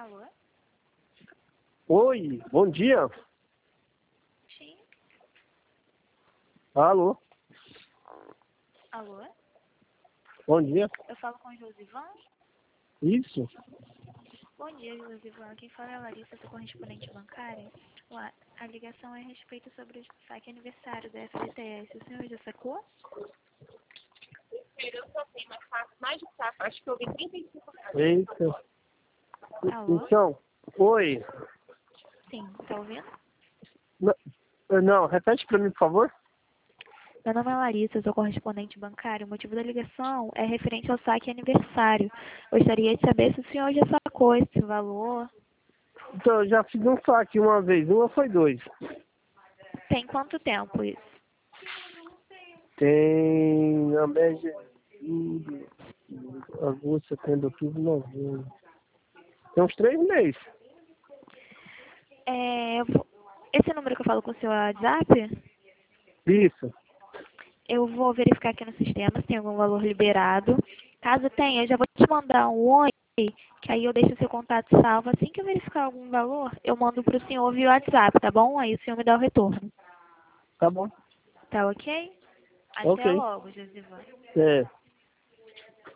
Alô? Oi, bom dia. Sim. Alô, Alô? bom dia. Eu falo com o Josivan? Isso? Bom dia, Josivan. Quem fala é a Larissa, sou correspondente bancária. A ligação é a respeito sobre o saque aniversário da FGTS. O senhor já sacou? Eu só tenho mais de saco. Acho que eu vi 35 reais. Eita. Alô? Então, oi. Sim, tá ouvindo? Não, repete para mim, por favor. Meu nome é Larissa, sou correspondente bancária. O motivo da ligação é referente ao saque aniversário. Gostaria de saber se o senhor já sacou esse valor. Então, eu já fiz um saque uma vez, uma foi dois. Tem quanto tempo isso? Tem a média de agosto, setembro, outubro, novembro. Tem uns 3 meses. Esse número que eu falo com o seu WhatsApp, Isso. eu vou verificar aqui no sistema se tem algum valor liberado. Caso tenha, eu já vou te mandar um oi, que aí eu deixo o seu contato salvo. Assim que eu verificar algum valor, eu mando para o senhor via WhatsApp, tá bom? Aí o senhor me dá o retorno. Tá bom. Tá ok? Até Ok. logo, Josivan. É.